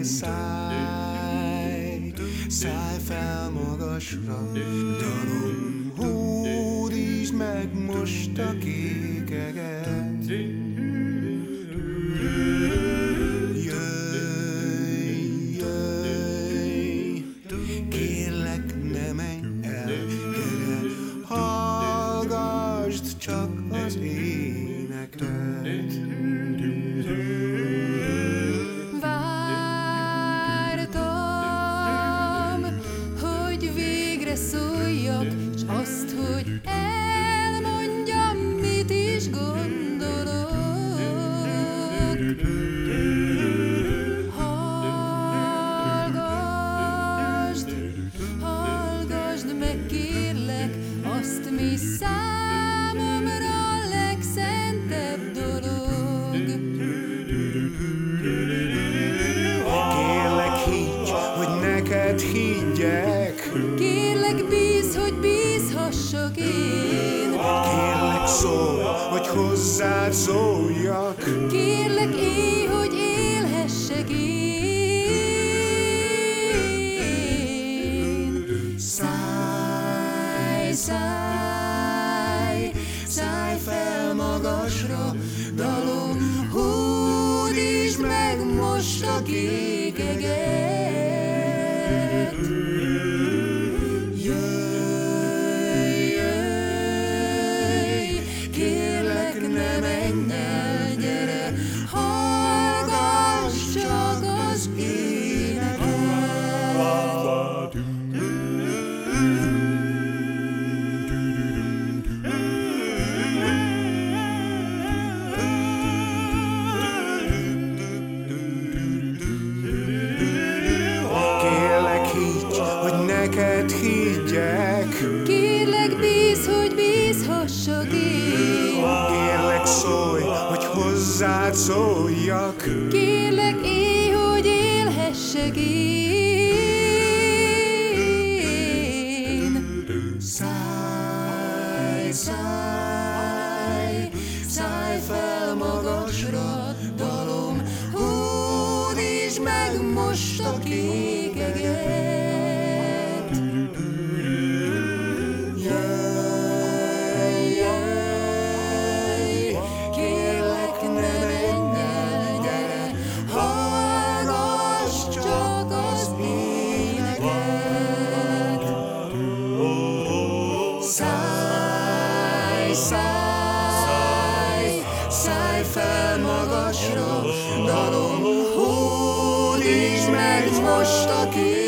Szállj fel magasra, dalom, hódítsd meg most a kék eget. Jöjj, jöjj, kérlek, ne menj el, gyere, hallgasd csak az éneket. Szóljak, s azt, hogy elmondjam, mit is gondolok. Hallgasd meg, kérlek, azt, mi számomra a legszentebb dolog. Kérlek, higgy, hogy neked higgyek. Kérlek, bízz, hogy bízhassak én. Kérlek, szólj, hogy hozzád szóljak. Kérlek, élj, hogy élhessek én. Szállj, szállj, szállj fel magasra, dalom, hódítsd meg most a kék eget. Ne menj el, gyere, hallgass csak az éneket. Kérlek, higgy, hogy neked higgyek. Kérlek, bízz, hogy bízhassak én. Kérlek, szólj, hogy hozzád szóljak. Kérlek, élj, hogy élhessek én. Szállj, szállj, szállj fel magasra, dalom, hódítsd meg most a kék eget. Szállj, szállj, szállj fel magasra, dalom, hódítsd meg most a kék